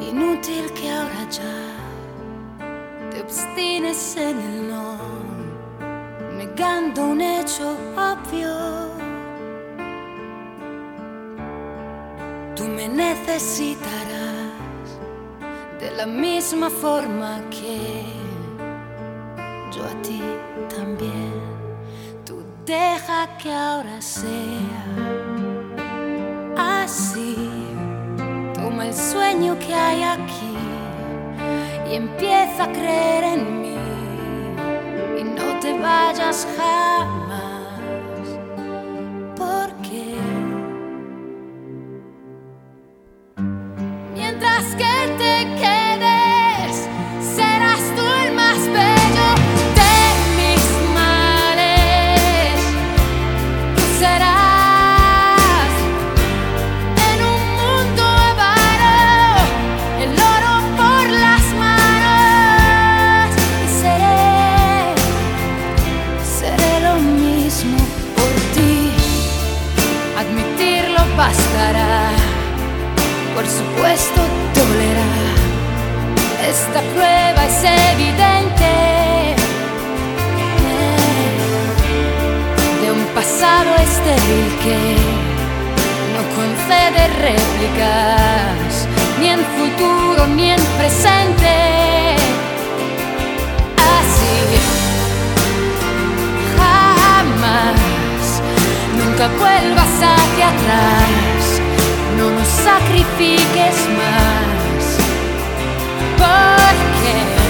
Inútil que ahora ya te obstines en el no, negando un hecho obvio. Tú me necesitarás de la misma forma que yo a ti también. Tú deja que ahora sea así. Toma el sueño que hay aquí y empieza a creer en mí. Y no te vayas jamás, porque mientras que te quedes, serás tú el más bello de mis males. Tú serás en un mundo avaro el oro por las manos. Y seré lo mismo por ti. Admitirlo bastará. Por supuesto dolerá, esta prueba es evidente, de un pasado estéril que no concede réplicas, ni en futuro ni en presente. Así, jamás, nunca vuelvas hacia atrás. No nos sacrifiques más, porque